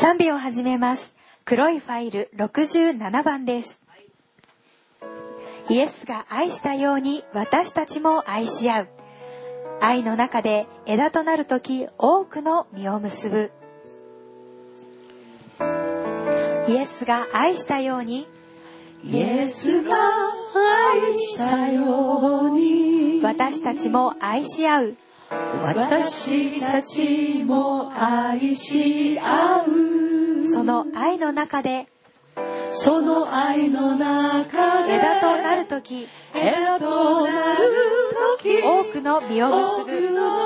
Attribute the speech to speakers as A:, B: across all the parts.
A: 賛美を始めます。黒いファイル67番です。イエスが愛したように私たちも愛し合う。愛の中で枝となるとき多くの実を結ぶ。イエスが愛したように、
B: イエスが愛したように
A: 私たちも愛し合う。
B: 私たちも愛し合う。
A: その愛の中で
B: その愛の中で
A: 枝となるとき
B: 枝となるとき
A: 多くの実を結ぶ。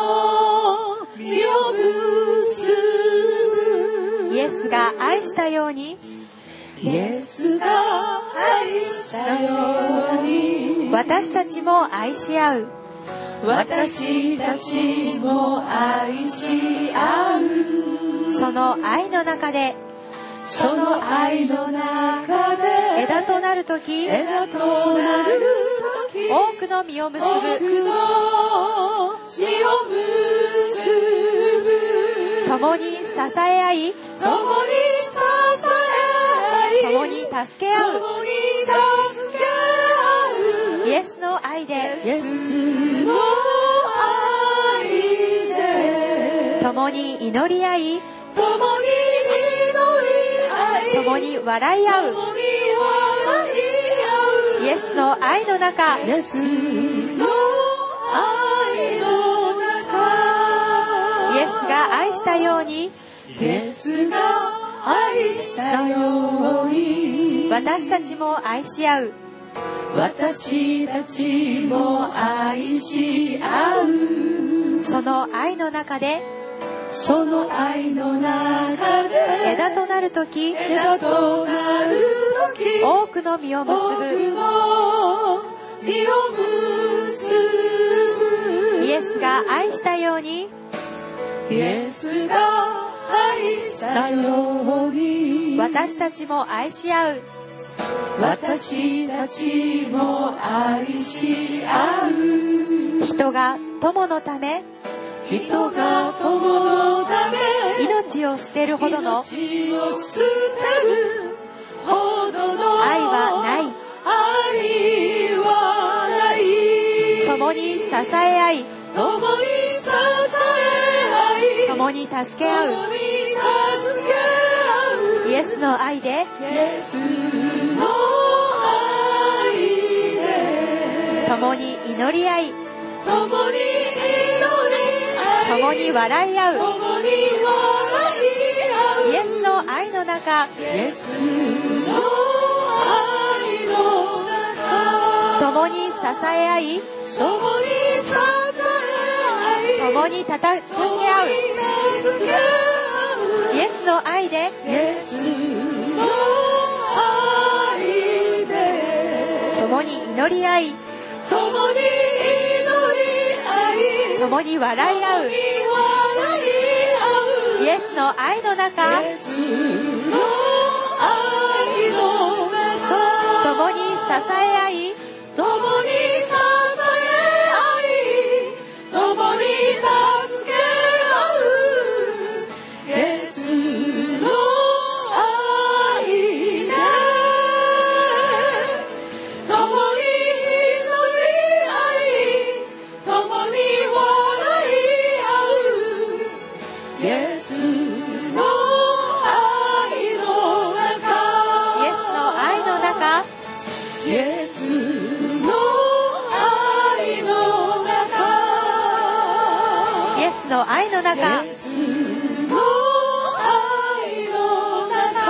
A: イエスが愛したように、
B: イエスが愛したように
A: 私たちも愛し合う。
B: 私たちも愛し合う。
A: その愛の中で
B: その愛の中で
A: 枝となるとき
B: 枝となるとき
A: 多くの実を結ぶ。
B: 多くの実を結ぶ。
A: 共に支え合い、
B: 共に支え合い
A: 共に助け合う。
B: 共に助け合う。
A: イエスの愛で
B: イエスの愛で
A: 共に祈り合い、
B: 共に
A: 共に笑い合う。イエスの愛の中、
B: イエスの愛の中、
A: イエスが愛したように、
B: イエスが愛したように
A: 私たちも愛し合う。
B: 私たちも愛し合う。
A: その愛の中で
B: その愛の中で
A: 枝となるとき
B: 枝となるとき
A: 多くの実を結ぶ。イエスが愛したように、
B: イエスが愛したように
A: 私たちも愛し合う。
B: 私たちも愛し合う。
A: 人が友のため、
B: 人が友のため
A: 命を捨てるほどの
B: 命を捨てるほどの
A: 愛はない。
B: 愛はない。
A: 共に支え合い、
B: 共に支え合い
A: 共に助け合う。
B: 共に助け合う。
A: イエスの愛で
B: イエスの愛で
A: 共に祈り合い、
B: 共に
A: 共に笑い合う。
B: 共に笑い合う。
A: イエスの愛の中、
B: イエスの愛の中
A: 共に支え合い、
B: 共に支え合い
A: 共に助け合う。イエスの愛で
B: イエスの愛で
A: 共に祈り合い、
B: 共に祈り合い
A: 共に笑い合う。イエスの愛の中、
B: イエスの愛の中
A: 共に支え合い、
B: 共に支え合い共に助け合う。イエスの愛で共に祈り合い共に笑い合う。イエスの愛の中、
A: イエスの愛の中、
B: イエスの愛の中、
A: イエスの愛の中、
B: イエスの愛の中。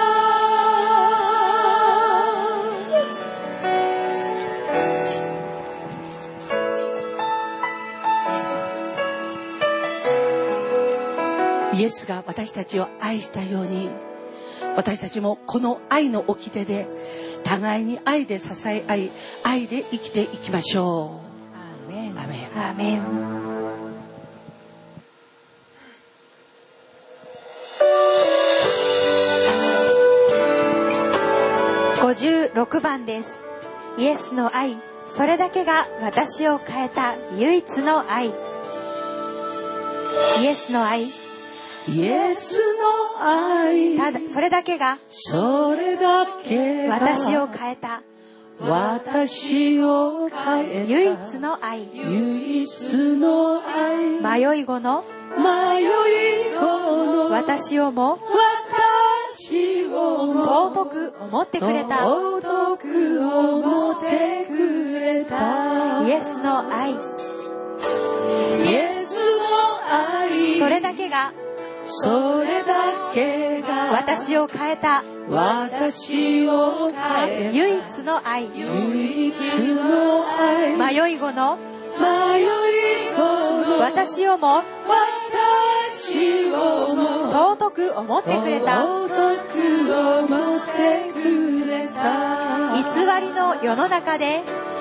B: イエスが私たちを愛したように、私たちもこの愛の掟で互いに愛で支え合い、愛で生きていきましょう。アーメン。アーメン。
A: アーメン。56番です。イエスの愛、それだけが私を変えた唯一の愛。イエスの愛、
B: イエスの愛、
A: ただそれだけが
B: それだけが
A: 私を変えた
B: 私を変えた
A: 唯一の愛。
B: 唯一の愛、
A: 迷い子の
B: 迷い子の
A: 私をも
B: 私をも
A: 尊く思ってくれた
B: 尊く思ってくれた
A: イエスの愛。
B: イエスの愛、
A: それだけが
B: それだけが
A: 私を変えた
B: 私を変えた
A: 唯一の愛。
B: 唯一の愛、
A: 迷い子の
B: 迷い子の
A: 私をも
B: 私をも
A: 尊く思ってくれた
B: 尊く思ってくれた
A: 偽りの世の中で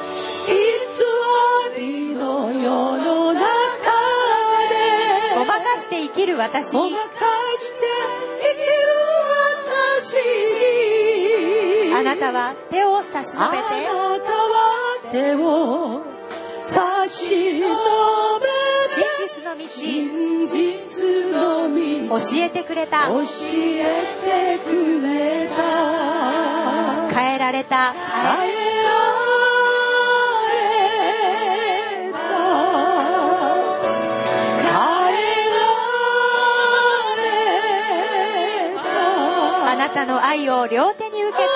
B: 偽りの世の中で
A: ごまかして生きる私に
B: ごまかして生きる私に
A: あなたは手を差し伸べて
B: あなたは手を差し伸べ
A: 真実の道
B: 真実の道
A: 教えてくれた
B: 教えてくれた
A: 変えられた
B: 変えられた変えられた
A: あなたの愛を両手に受けて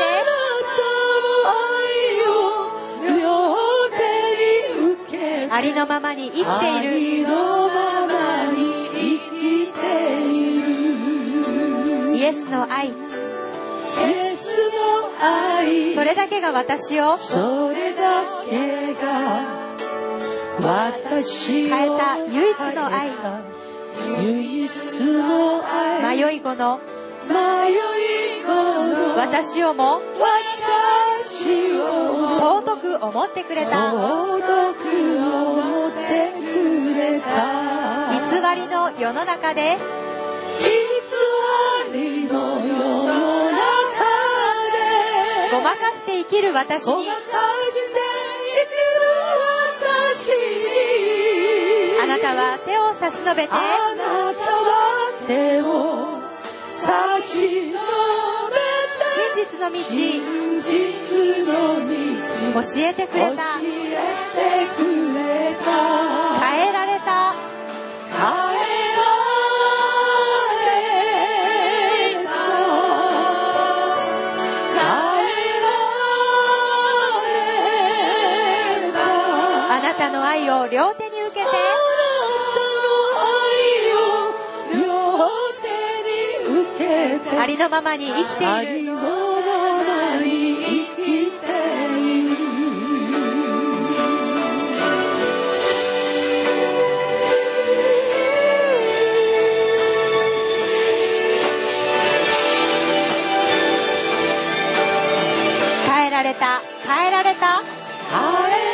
A: ありのままに生きている
B: ありのままに生きている
A: イエスの愛。
B: イエスの愛、
A: それだけが私を
B: それだけが私を
A: 変えた唯一の愛。
B: 唯一の愛、
A: 迷い子の
B: 迷い子の
A: 私をも
B: 私を
A: 尊く思ってくれた
B: 尊く思ってくれた
A: 偽りの世の中で
B: 偽りの世の中で
A: ごまかして生きる私に
B: ごまかして生きる私に
A: あなたは手を差し伸べて
B: あなたは手を差し伸べて
A: 真実の道
B: 真実の道
A: 教えてくれた
B: 教えてくれた
A: 変えられた
B: 変えられた変えられた
A: あなたの愛を両手に受けてありのままに生きている
B: ありのままに生きている
A: 変えられた変えられた
B: 変え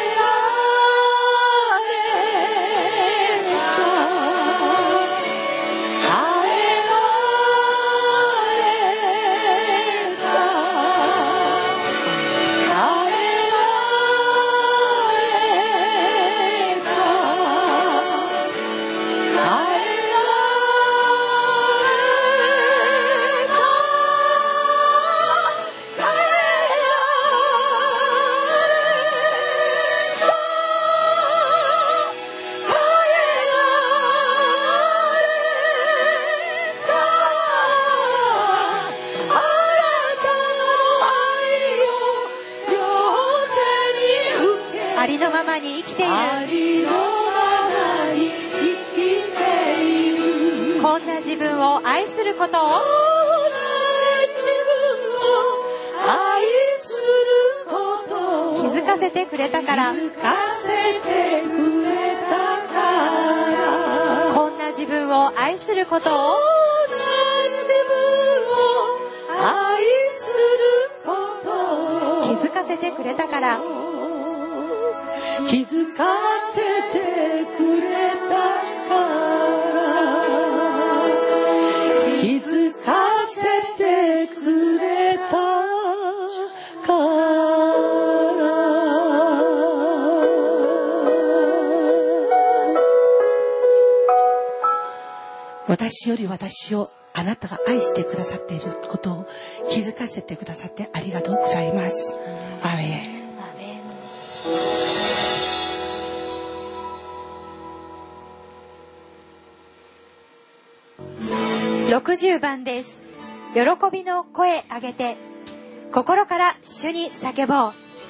A: ありのままに生きている
B: ありのままに生きている
A: こんな自分を愛することを
B: 自分を愛することを
A: 気づかせてくれたから
B: 気づかせてくれたから
A: こんな自分を愛することを
B: 自分を愛することを
A: 気づかせてくれたから
B: 気づかせてくれたから気づかせてくれたから
C: 私より私をあなたが愛してくださっていることを気づかせてくださってありがとうございます。アーメン。
A: 60番です。喜びの声上げて心から主に叫ぼう。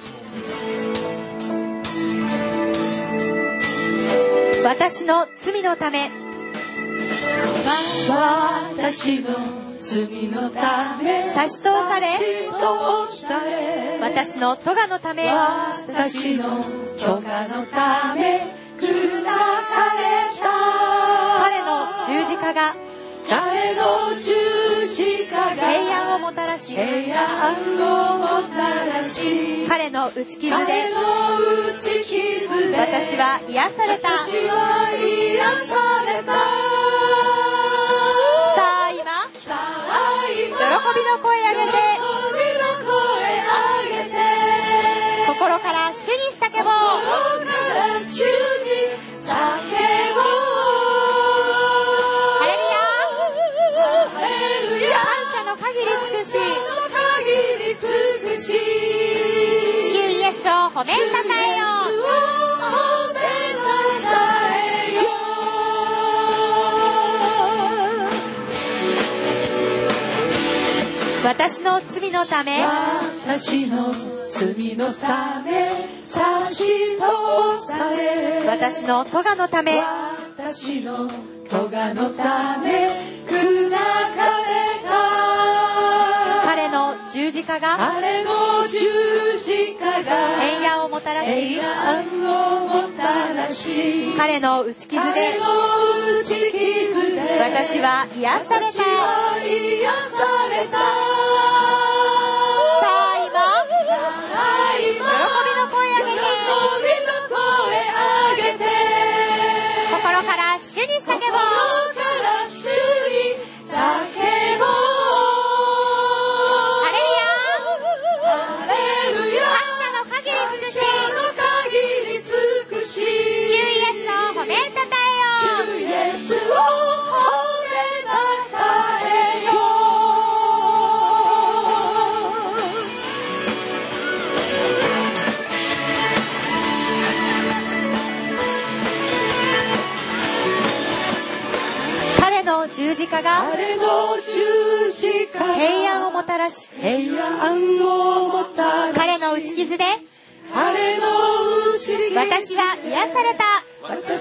A: 私の罪のため、
B: 私の罪のため
A: 差し通され、私の咎のため、
B: 私の咎のため下された。
A: 彼の十字架が
B: 平
A: 安をもたらし、彼の打ち傷で私は癒された。さあ今、喜びの声上げて心から主に叫ぼう。主イエスを褒めたたえよう。私の罪のため、
B: 私の罪のため差し通され、
A: 私の咎のため、
B: 私の咎のため砕かれた。
A: 彼の十字架が
B: 平
A: 安をもたらし、彼の打ち傷で私は癒された。さあ今、喜びの声上げて心から主に叫ぼう。十字架が平安をもたらし、彼の打ち傷で私は癒された。皆さん立って、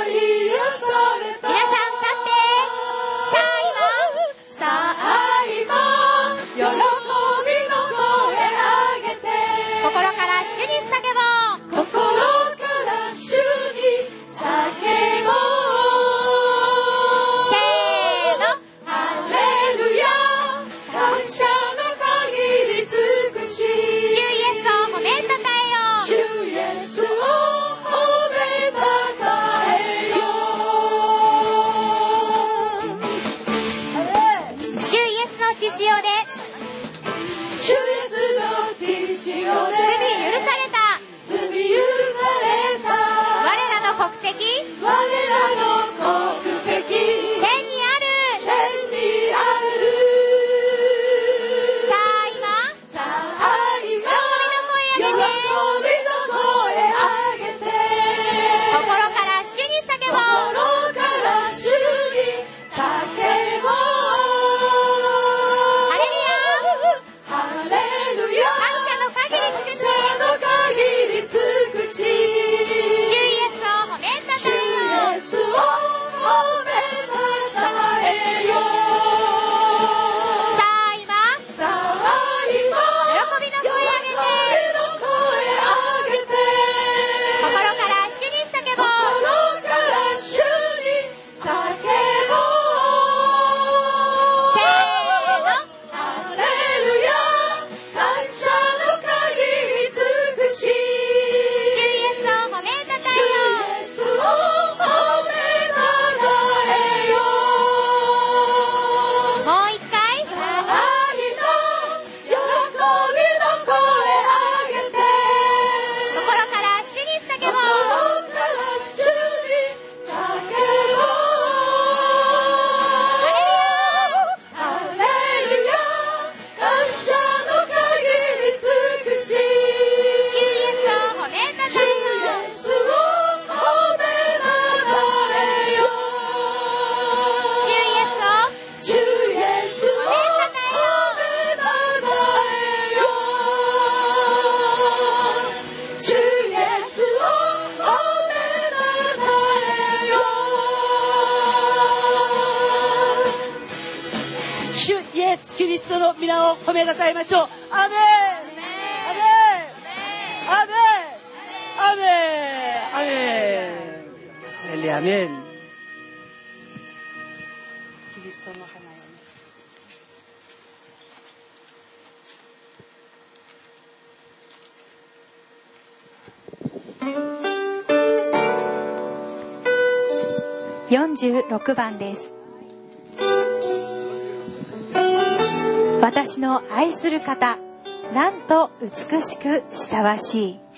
A: さあ今、喜びの声上げて心から主に叫ぼう。
B: 心から主に叫ぼう。主イエスを褒めたたえよう。
C: イエスキリストの皆を褒めたたえましょう。アメン、アメン、アメン、アメン、アメン、アメン。キリストの花よね。
A: 46番です。私の愛する方、なんと美しく親わしい。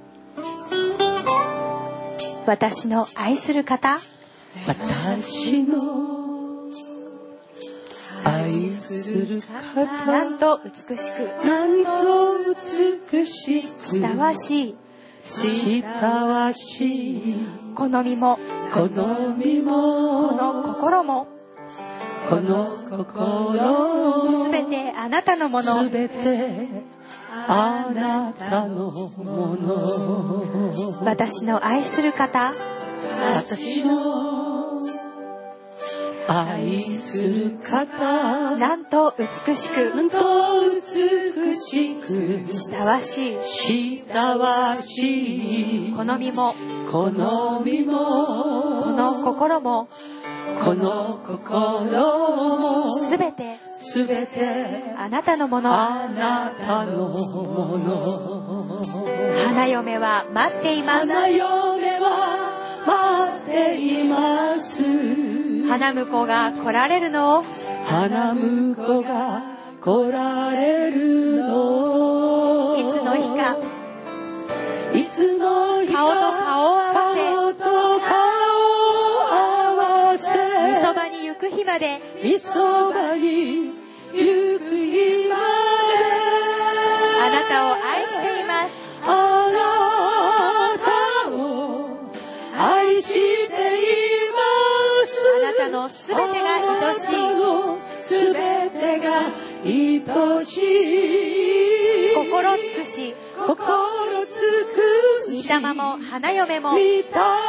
A: 私の愛する方、
C: 私の愛する方、
A: なんと美しく、
C: なんと美しく
A: 親わしい。
C: 親わしい。
A: 好みも、
C: 好みも、
A: この心も、
C: この心
A: すべてあなたのもの。
C: すべてあなたのもの。
A: 私の愛する方、
C: 私の愛する方、
A: なんと美しく、
C: なんと美しく
A: 親わしい。
C: 親わしい。
A: 好みも、
C: 好みも、
A: この心も、
C: この心も
A: すべて
C: すべて
A: あなたのもの。
C: あなたのもの。
A: 花嫁は待っています。
C: 花嫁は待っています。
A: 花婿が来られるのを、
C: 花婿が来られるのを、
A: いつの日か、
C: いつの日か、
A: 顔と顔を合わせ、
C: 顔と顔を合わせ、
A: 御そばに行く日まで、
C: 御そばに行く日まで、
A: あなたを愛しています。
C: あなたを愛しています。
A: あなたのすべてが愛しい。
C: すべてが愛しい。
A: 心尽くし、
C: 心尽くし、
A: 御霊も花嫁も、
C: 御霊も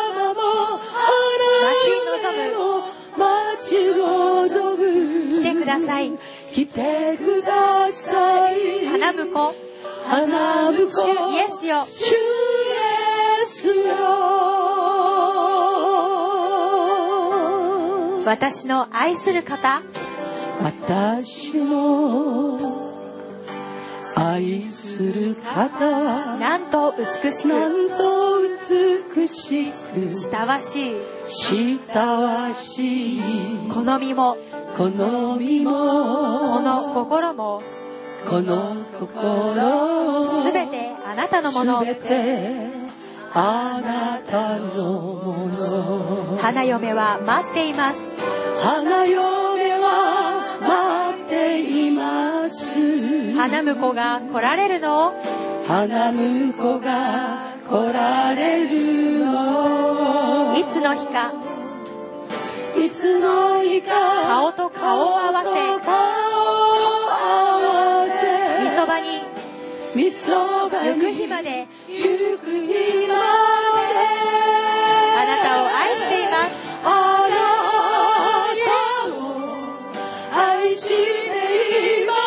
C: 待ち望む。
A: 来てください。
C: 来てください。
A: 花婿、
C: 花婿、
A: 主イエスよ。
C: 主イエスよ。
A: 私の愛する方、
C: 私の愛する方、
A: なんと美し
C: なん
A: く、
C: と美しく
A: 親わしい。
C: 親わしい。
A: 好みも、
C: 好みも、
A: この心も、
C: この心
A: すべてあなたのもの。
C: すべてあなたのもの。
A: 花嫁は待っています。
C: 花嫁は待っています。
A: 花婿が来られるのを、
C: 花婿が来られるの。
A: いつの日か、
C: いつの日か、
A: 顔と顔を合わせ、御そばに行く日まで、あなたを愛しています。
C: あなたを愛しています。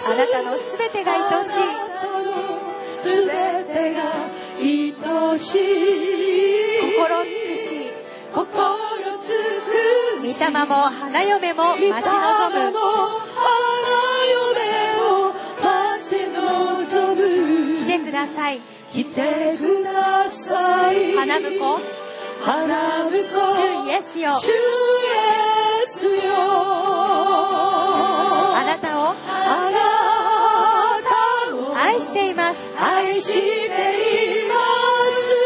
A: あなたのすべてが愛しい。
C: すべてが愛しい。
A: 心尽くし、
C: 心尽くし、
A: 御霊も花嫁も待ち望む。
C: 花嫁も待ち望む。
A: 来てください。
C: 来てください。
A: 花婿、
C: 花婿、
A: 主イエスよ。
C: 主イエスよ。
A: あなたを愛しています。
C: 愛しています。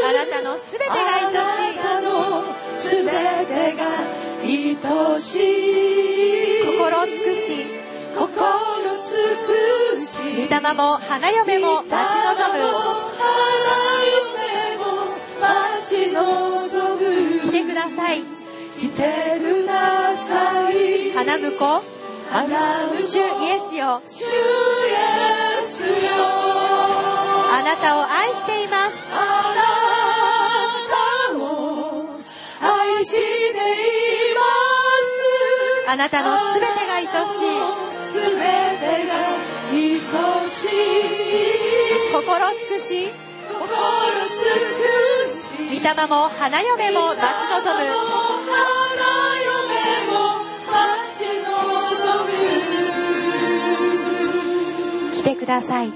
A: あなたのすべてが愛しい。
C: あなたのすべてが愛しい。
A: 心尽くし、
C: 心尽くし、
A: 御霊も花嫁も待ち望む。
C: 花嫁も待ち望む。
A: 来てください。
C: 来てください。
A: 花婿、
C: 花婿、
A: 主イエスよ。
C: 主イエスよ。
A: あなたを愛しています。
C: あなたを愛しています。
A: あなたのすべてが愛しい。
B: すべてが愛しい
A: 心尽くし
B: 心尽くし
A: 御霊も花嫁も待ち望む
B: 花嫁も待ち望む
A: 来てください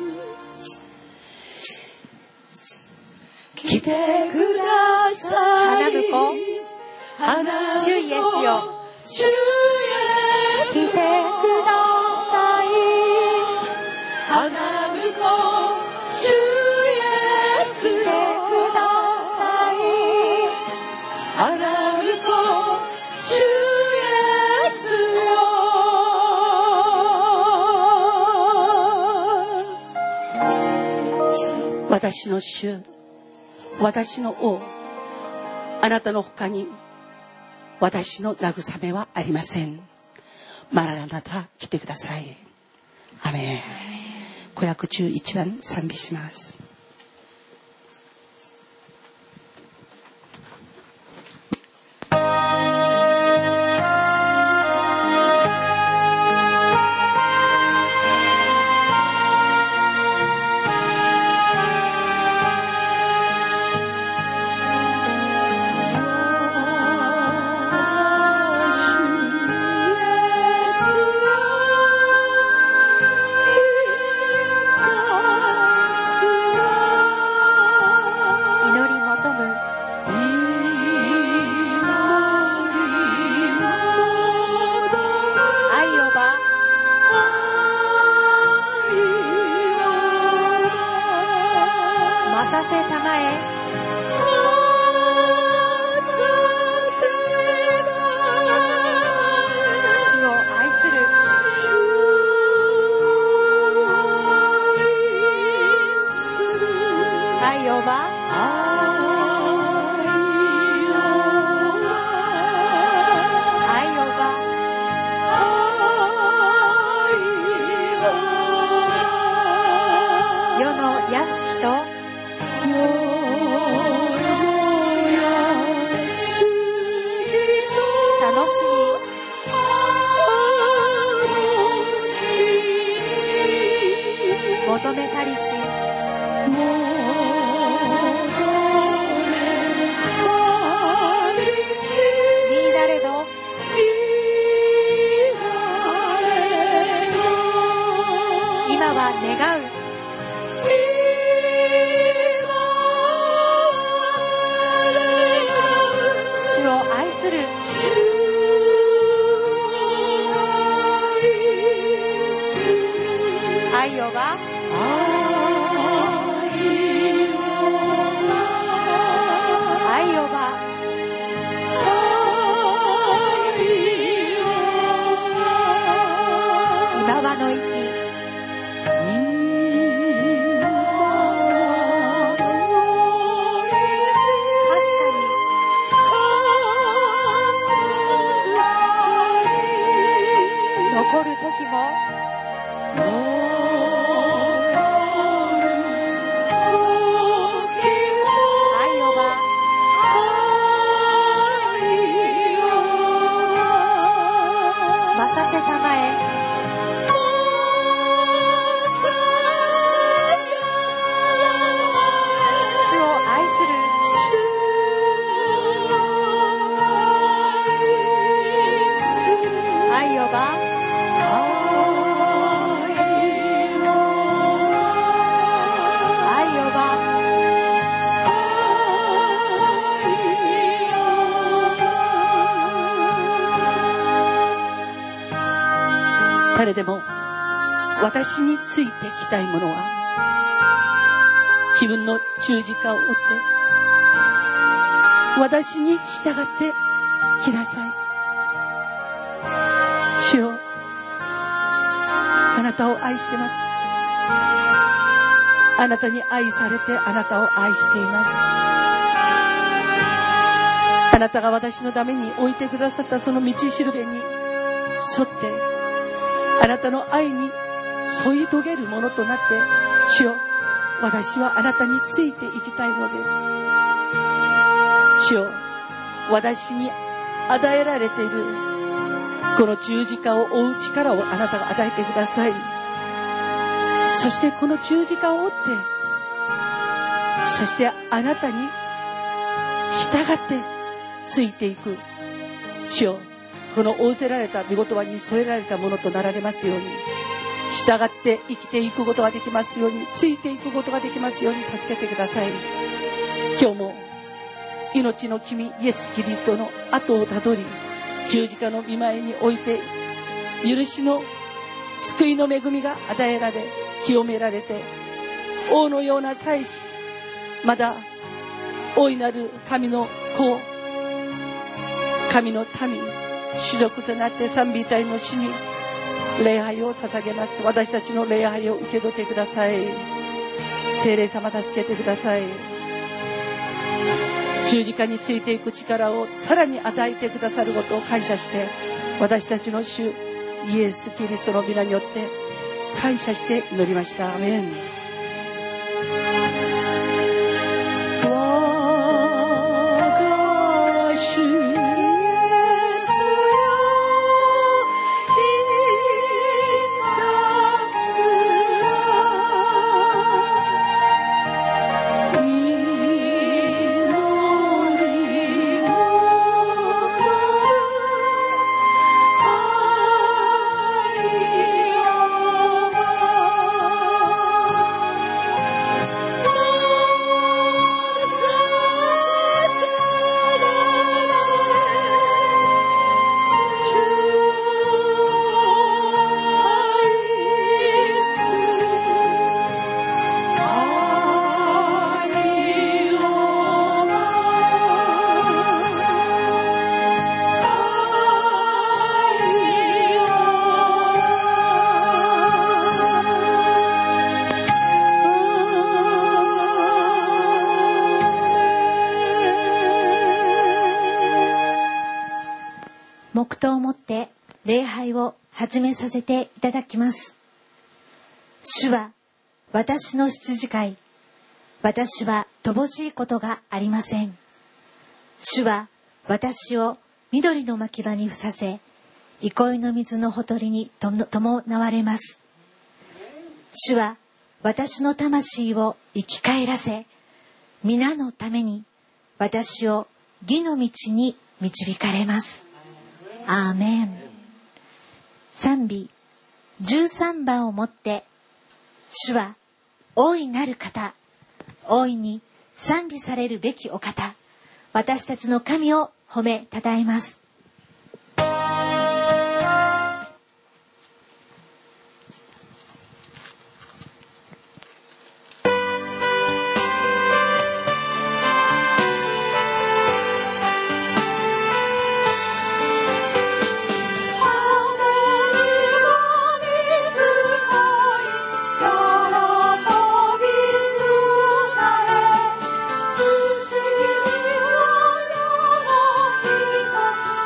B: 来てください
A: 花婿主イエスよ
B: 主イエス
A: 来てください
B: 花婿主イエス
A: 来てください
B: 花婿主イエスよ
C: 私の主、私の王、あなたの他に私の慰めはありません。マラナタ、来てください。アメン。小約11番賛美します。誰でも私についてきたい者は自分の十字架を追って私に従ってきなさい。主よ、あなたを愛してます。あなたに愛されてあなたを愛しています。あなたが私のために置いてくださったその道しるべに沿ってあなたの愛に添い遂げるものとなって、主よ、私はあなたについていきたいのです。主よ、私に与えられているこの十字架を追う力をあなたが与えてください。そしてこの十字架を追って、そしてあなたに従ってついていく。主よ、この仰せられた御言葉に添えられたものとなられますように、従って生きていくことができますように、ついていくことができますように助けてください。今日も命の君イエス・キリストの後をたどり、十字架の御前において許しの救いの恵みが与えられ、清められて、王のような祭司、まだ大いなる神の子、神の民、主族となって賛美隊の主に礼拝を捧げます。私たちの礼拝を受け取ってください。聖霊様、助けてください。十字架についていく力をさらに与えてくださることを感謝して、私たちの主イエス・キリストの皆によって感謝して祈りました。アメン。
A: 黙祷をもって礼拝を始めさせていただきます。主は私の羊飼い、私は乏しいことがありません。主は私を緑の牧場にふさせ、憩いの水のほとりに伴われます。主は私の魂を生き返らせ、皆のために私を義の道に導かれます。アーメン。賛美13番をもって、主は大いなる方、大いに賛美されるべきお方、私たちの神を褒めたたえます。
B: 土には世の人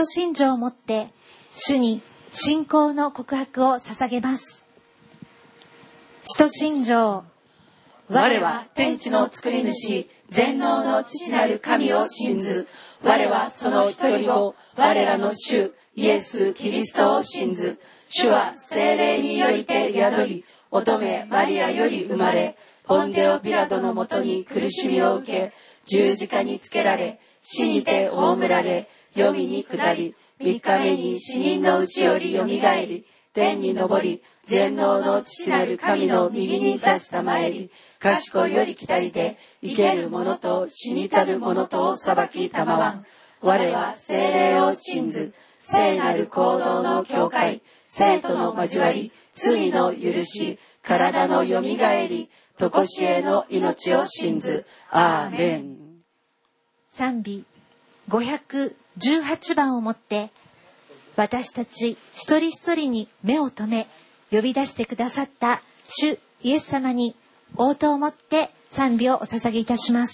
D: 徒信条をもって主に信仰の告白を捧げます。使徒信条。
C: 我は天地の作り主全能の父なる神を信ず。我はその一人子我らの主イエス・キリストを信ず。主は聖霊によりて宿り、乙女マリアより生まれ、ポンデオ・ピラトのもとに苦しみを受け、十字架につけられ、死にて葬られ、黄泉に下り、3日目に死人のうちよりよみがえり、天に昇り、全能の父なる神の右に座したまえり、賢いより来たりで、生ける者と死にたる者とを裁きたまわん。我は聖霊を信ず、聖なる行動の教会、生徒の交わり、罪の許し、体のよみがえり、とこしえの命を信ず。アーメン。
D: 賛美518番をもって、私たち一人一人に目を留め、呼び出してくださった主イエス様に応答をもって賛美をお捧げいたします。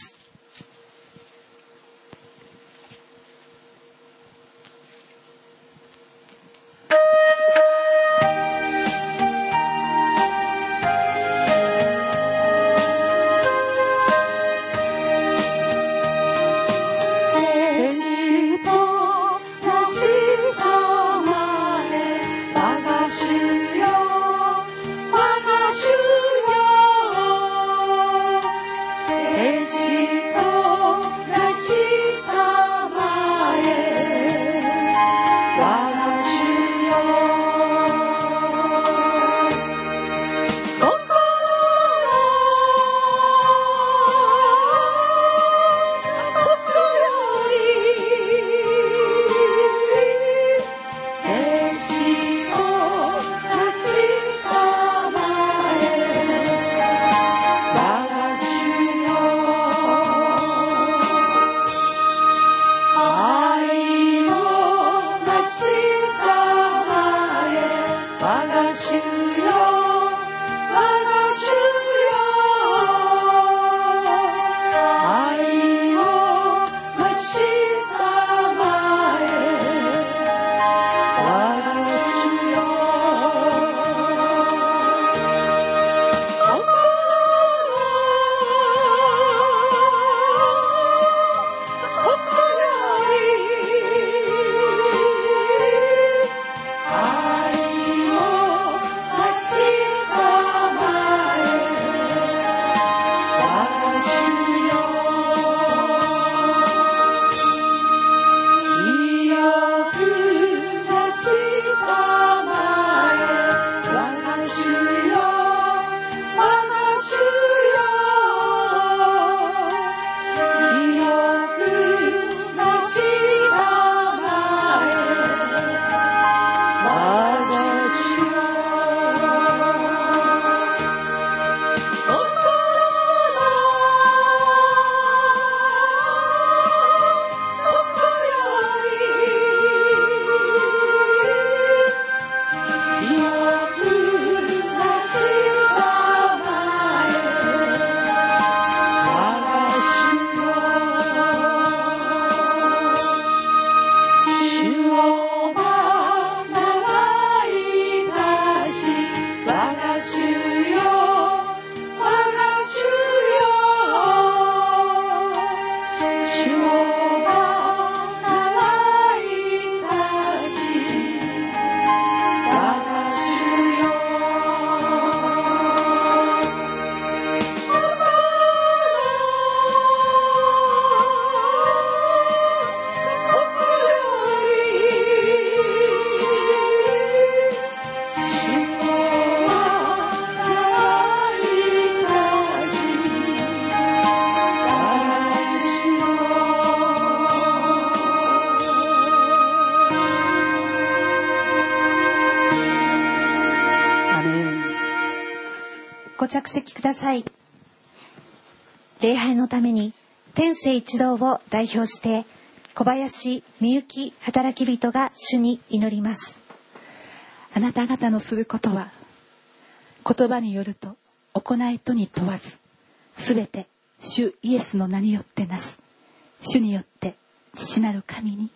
D: ご着席ください。礼拝のために天聖一同を代表して小林みゆき働き人が主に祈ります。
B: あなた方のすることは言葉によると行いとに問わず、すべて主イエスの名によってなし、主によって父なる神に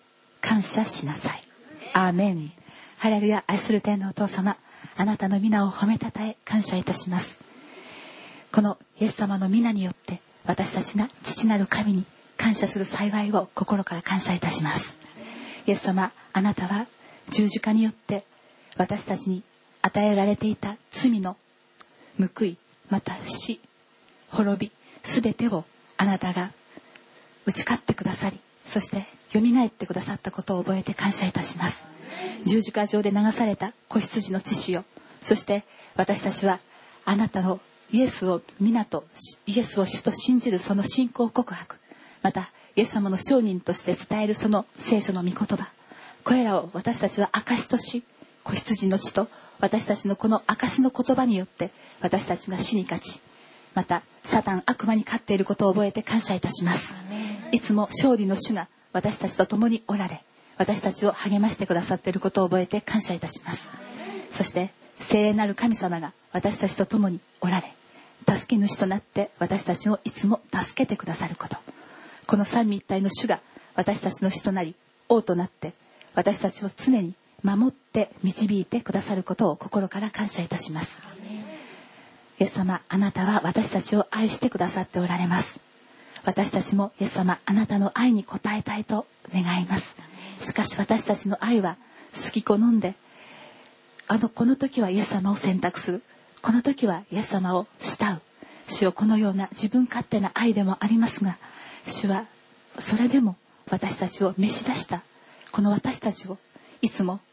E: 感謝しなさい。アーメン。ハレルヤ。愛する天のお父様、あなたの皆を褒めたたえ感謝いたします。このイエス様の皆によって私たちが父なる神に感謝する幸いを心から感謝いたします。イエス様、あなたは十字架によって私たちに与えられていた罪の報い、また死、滅び、すべてをあなたが打ち勝ってくださり、そして蘇ってくださったことを覚えて感謝いたします。十字架上で流された子羊の血潮、そして私たちはあなたのイエスを主と信じるその信仰告白、またイエス様の証人として伝えるその聖書の御言葉、これらを私たちは証とし、子羊の血と私たちのこの証の言葉によって私たちが死に勝ち、またサタン悪魔に勝っていることを覚えて感謝いたします。いつも勝利の主が私たちと共におられ、私たちを励ましてくださっていることを覚えて感謝いたします。そして聖霊なる神様が私たちと共におられ、助け主となって私たちをいつも助けてくださること、この三位一体の主が私たちの主となり王となって私たちを常に守って導いてくださることを心から感謝いたします。イエス様、あなたは私たちを愛してくださっておられます。私たちもイエス様、あなたの愛に応えたいと願います。しかし私たちの愛は好き好んで、この時はイエス様を選択する、この時はイエス様を慕う、主よ、このような自分勝手な愛でもありますが、主はそれでも私たちを召し出したこの私たちをいつも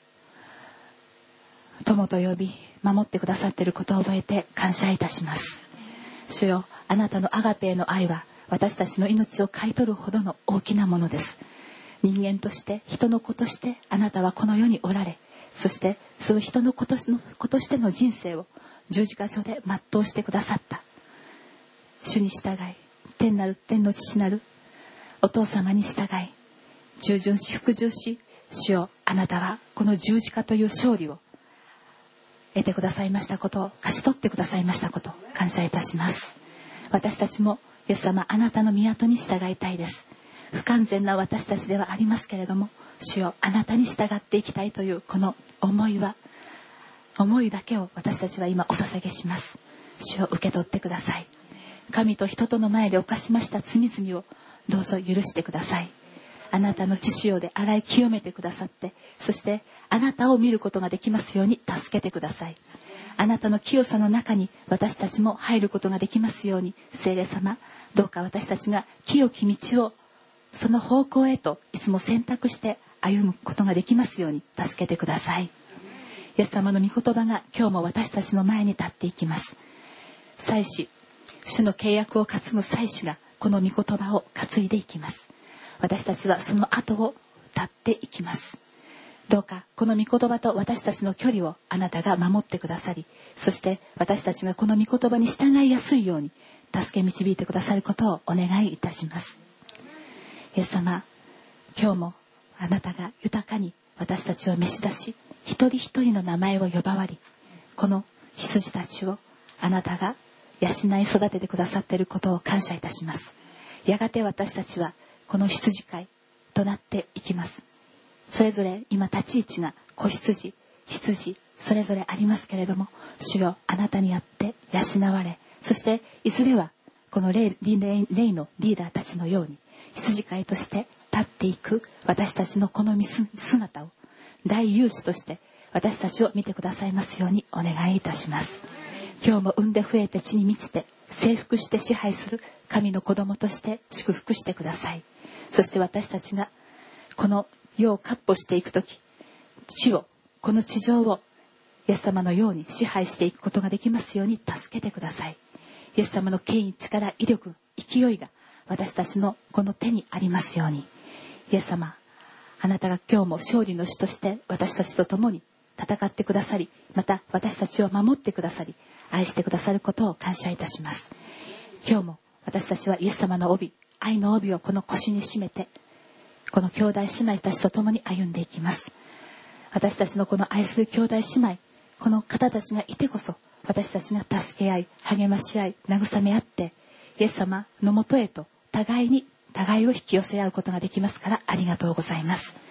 E: 友と呼び守ってくださっていることを覚えて感謝いたします。主よ、あなたのアガペへの愛は私たちの命を買い取るほどの大きなものです。人間として人の子としてあなたはこの世におられ、そしてその人の子としての人生を十字架上で全うしてくださった。主に従い、天の父なるお父様に従い、従順し服従し、主よ、あなたはこの十字架という勝利を得てくださいましたことを、勝ち取ってくださいましたことを感謝いたします。私たちもイエス様、あなたの御に従いたいです。不完全な私たちではありますけれども、主よ、あなたに従っていきたいというこの思いだけを私たちは今お捧げします。主を受け取ってください。神と人との前で犯しました罪々をどうぞ許してください。あなたの血潮で洗い清めてくださって、そしてあなたを見ることができますように助けてください。あなたの清さの中に私たちも入ることができますように、聖霊様、どうか私たちが清き道をその方向へといつも選択して歩むことができますように助けてください。イエス様の御言葉が今日も私たちの前に立っていきます。祭司、主の契約を担ぐ祭司がこの御言葉を担いでいきます。私たちはその後を立っていきます。どうかこの御言葉と私たちの距離をあなたが守ってくださり、そして私たちがこの御言葉に従いやすいように助け導いてくださることをお願いいたします。イエス様、今日もあなたが豊かに私たちを召し出し、一人一人の名前を呼ばわり、この羊たちをあなたが養い育ててくださっていることを感謝いたします。やがて私たちはこの羊飼いとなっていきます。それぞれ今立ち位置が子羊、羊それぞれありますけれども、主よ、あなたにあって養われ、そしていずれはこの霊のリーダーたちのように羊飼いとして立っていく私たちのこの姿を大勇士として私たちを見てくださいますようにお願いいたします。今日も産んで増えて地に満ちて征服して支配する神の子供として祝福してください。そして私たちがこの世を闊歩していくとき、この地上をイエス様のように支配していくことができますように助けてください。イエス様の権威、力、威力、勢いが私たちのこの手にありますように。イエス様、あなたが今日も勝利の主として私たちと共に戦ってくださり、また私たちを守ってくださり、愛してくださることを感謝いたします。今日も私たちはイエス様の帯、愛の帯をこの腰に締めて、この兄弟姉妹たちと共に歩んでいきます。私たちのこの愛する兄弟姉妹、この方たちがいてこそ、私たちが助け合い、励まし合い、慰め合って、イエス様のもとへと互いを引き寄せ合うことができますから、ありがとうございます。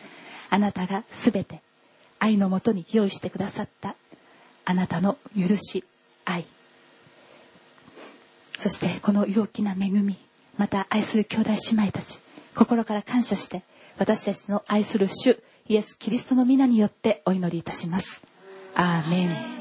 E: あなたがすべて愛のもとに用意してくださったあなたの許し、愛、そしてこの大きな恵み、また愛する兄弟姉妹たち、心から感謝して私たちの愛する主イエス・キリストの皆によってお祈りいたします。アーメン。